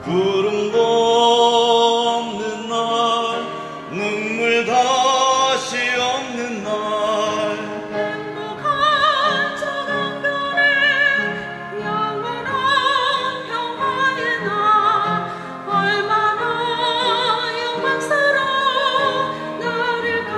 구름도 없는 날, 눈물 다시 없는 날, 행복한 저 강변에 영원한 평화의 날, 얼마나 영광스러운 날일까.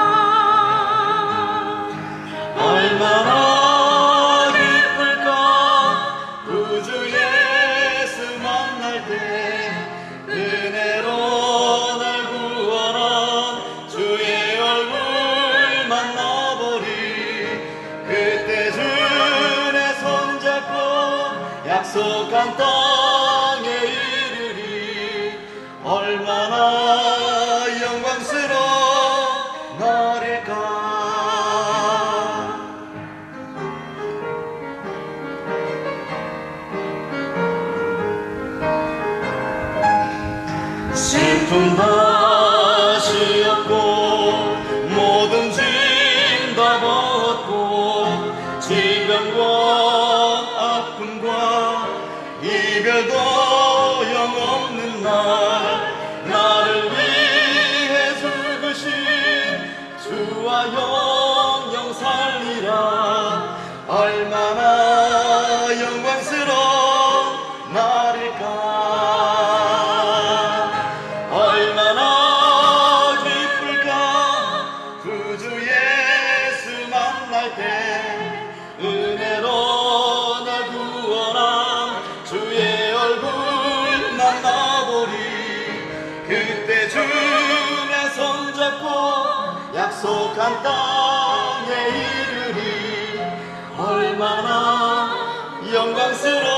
얼마나 기쁠까. 구주 예수 만날 때 은혜로 날 구원한 주의 얼굴 만나보리. 그때 주의 손잡고 약속한 땅에 이르리. 얼마나 영광스러운 날일까. 슬픔 다시 없고 모든 짐 다 벗고 질병과 아픔과 이별도 영없는 날, 나를 위해 죽으신 주와 영영 살리라. 얼마나 영광스러운 날일까. 얼마나 기쁠까. 구주 예수 만날 때 은혜로 날 구원한 주의 얼굴 만나보리. 그때 주의 손잡고 약속한 땅에 이르리. 얼마나 영광스러운